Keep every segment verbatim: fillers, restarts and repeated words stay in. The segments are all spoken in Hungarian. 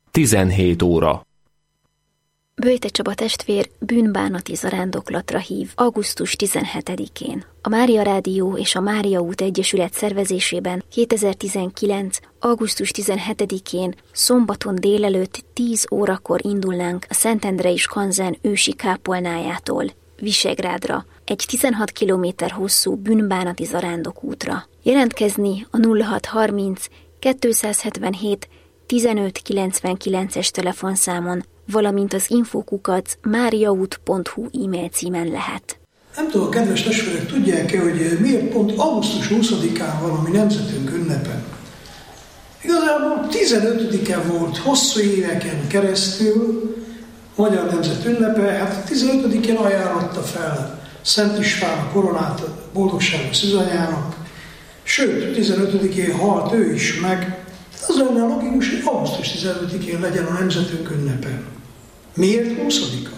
tizenhét óra. Böjte Csaba testvér bűnbánati zarándoklatra hív augusztus tizenhetedikén. A Mária Rádió és a Mária Út Egyesület szervezésében kétezer-tizenkilenc. augusztus tizenhetedikén szombaton délelőtt tíz órakor indulnánk a Szentendrei Skanzen ősi kápolnájától Visegrádra, egy tizenhat kilométer hosszú bűnbánati zarándokútra. Jelentkezni a nulla hat harminc kétszázhetvenhét tizenöt kilencvenkilences telefonszámon, valamint az infokukac máriaút pont hu e-mail címen lehet. Nem tudom, kedves testvérek, tudják-e, hogy miért pont augusztus huszadikán van a mi nemzetünk ünnepe? Igazából tizenötödike volt hosszú éveken keresztül magyar nemzet ünnepe, hát tizenötödikén ajánlotta fel Szent István a koronát boldogságos szűzanyának, sőt, tizenötödikén halt ő is meg. Az lenne logikus, hogy augusztus tizenötödikén legyen a nemzetünk ünnepe. Miért huszadika?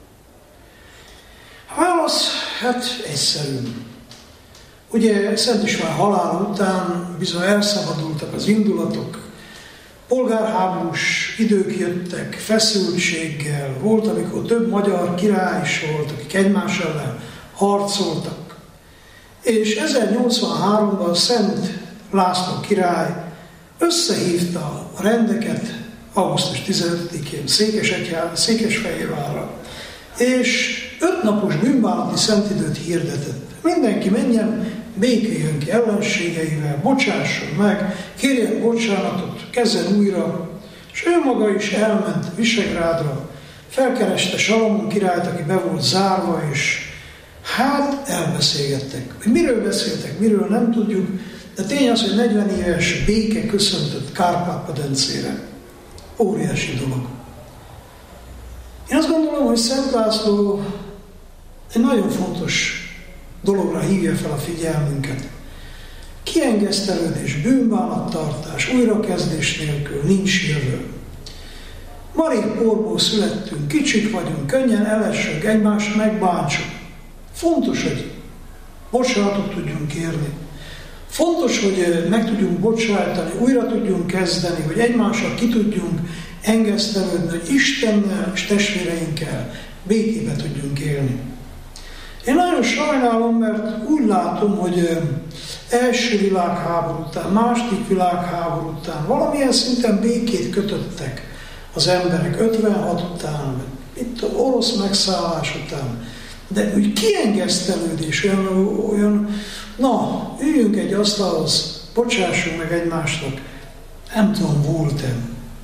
A válasz, hát egyszerű. Ugye Szent István halála után bizony elszabadultak az indulatok, polgárháborús idők jöttek, feszültséggel, volt, amikor több magyar király is volt, akik egymás ellen harcoltak. És ezernyolcvanháromban Szent László király összehívta a rendeket augusztus tizenötödikén Székesfehérvárra, és ötnapos bűnbánati szentidőt hirdetett. Mindenki menjen, békéljön ki ellenségeivel, bocsásson meg, kérjen bocsánatot, kezdjen újra, és ő maga is elment Visegrádra, felkereste Salamon királyt, aki be volt zárva, és hát elbeszélgettek. Hogy miről beszéltek, miről nem tudjuk, de tény az, hogy negyven éves béke köszöntött Kárpát-medencére. Óriási dolog. Én azt gondolom, hogy Szent László egy nagyon fontos dologra hívja fel a figyelmünket. Kiengesztelődés, bűnbánattartás, újrakezdés nélkül nincs jövő. Marék porból születtünk, kicsik vagyunk, könnyen elessünk, egymást megbántsuk. Fontos, hogy bocsánatot tudjunk kérni. Fontos, hogy meg tudjunk bocsájtani, újra tudjunk kezdeni, hogy egymással ki tudjunk engesztelődni, hogy Istennel és testvéreinkkel békébe tudjunk élni. Én nagyon sajnálom, mert úgy látom, hogy első világháború után, második világháború után valamilyen szinten békét kötöttek az emberek ötvenhat után, itt az orosz megszállás után, de úgy kiengesztelődés, olyan, olyan na, üljünk egy asztalhoz, bocsássunk meg egymásnak, nem tudom, volt-e.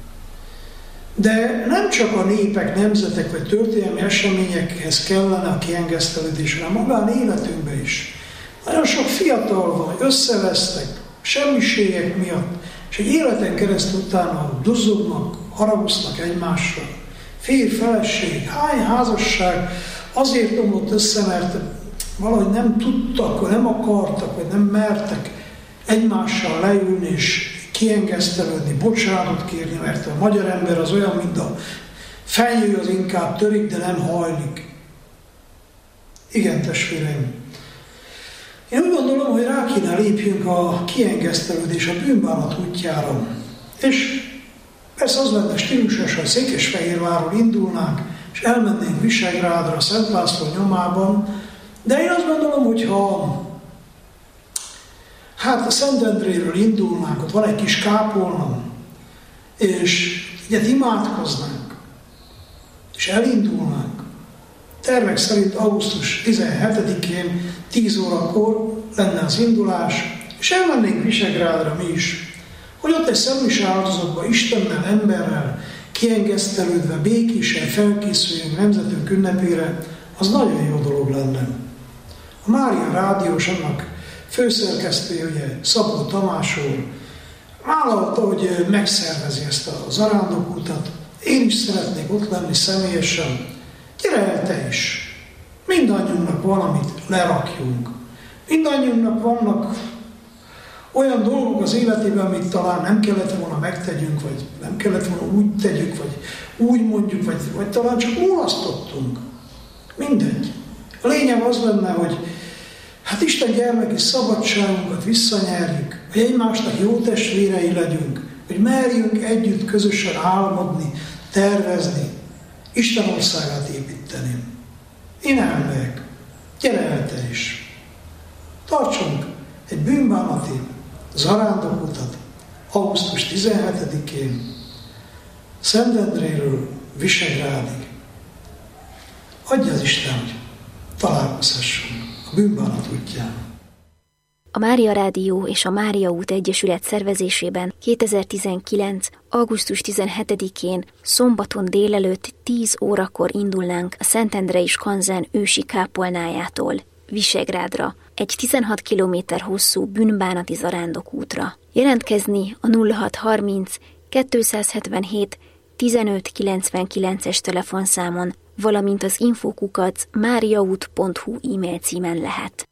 De nem csak a népek, nemzetek vagy történelmi eseményekhez kellene a kiengesztelődés, hanem magán életünkben is. Nagyon sok fiatal van, összevesztek, semmiségek miatt, és egy életen keresztül utána duzzognak, haragusznak egymásra. Férj, feleség, hány házasság azért omlott össze, mert valahogy nem tudtak, vagy nem akartak, vagy nem mertek egymással leülni és kiengesztelődni, bocsánatot kérni, mert a magyar ember az olyan, mint a fenyő, az inkább törik, de nem hajlik. Igen, testvéreim. Én úgy gondolom, hogy rá kéne lépjünk a kiengesztelődés, a bűnbánat útjára. És persze az lenne stílusos, ha Székesfehérvárról indulnánk, és elmennénk Visegrádra, Szent László nyomában, de én azt gondolom, hogy ha hát a Szentendréről indulnánk, ott van egy kis kápolna, és egyet imádkoznánk, és elindulnánk. Tervek szerint augusztus tizenhetedikén tíz órakor lenne az indulás, és elmennénk Visegrádra mi is, hogy ott egy szemlis áldozatban Istennel, emberrel, kiengesztelődve, békésen felkészüljünk nemzetünk ünnepére, az nagyon jó dolog lenne. A Mária Rádiós, annak főszerkesztője, ugye Szabó Tamás úr, vállalta, hogy megszervezi ezt a zarándokútat. Én is szeretnék ott lenni személyesen. Gyere el te is! Mindannyiunknak valamit lerakjunk. Mindannyiunknak vannak olyan dolgok az életében, amit talán nem kellett volna megtegyünk, vagy nem kellett volna úgy tegyük, vagy úgy mondjuk, vagy, vagy talán csak mulasztottunk. Mindegy. A lényeg az lenne, hogy hát Isten gyermeki szabadságunkat visszanyerjük, hogy egymásnak jó testvérei legyünk, hogy merjünk együtt közösen álmodni, tervezni, Isten országát építeni. Én elmegyek, gyere el te is. Tartsunk egy bűnbánati zarándokutat augusztus tizenhetedikén, Szentendréről Visegrádig. Adja az Isten, hogy találkozhassunk a bűnbánat útján. A Mária Rádió és a Mária út Egyesület szervezésében kétezer-tizenkilenc. augusztus tizenhetedikén szombaton délelőtt tíz órakor indulnánk a Szentendrei Skanzen ősi kápolnájától Visegrádra, egy tizenhat kilométer hosszú bűnbánati zarándokútra. Jelentkezni a nulla hat harminc kétszázhetvenhét tizenöt kilencvenkilences telefonszámon, valamint az infókukac máriaút pont hu e-mail címen lehet.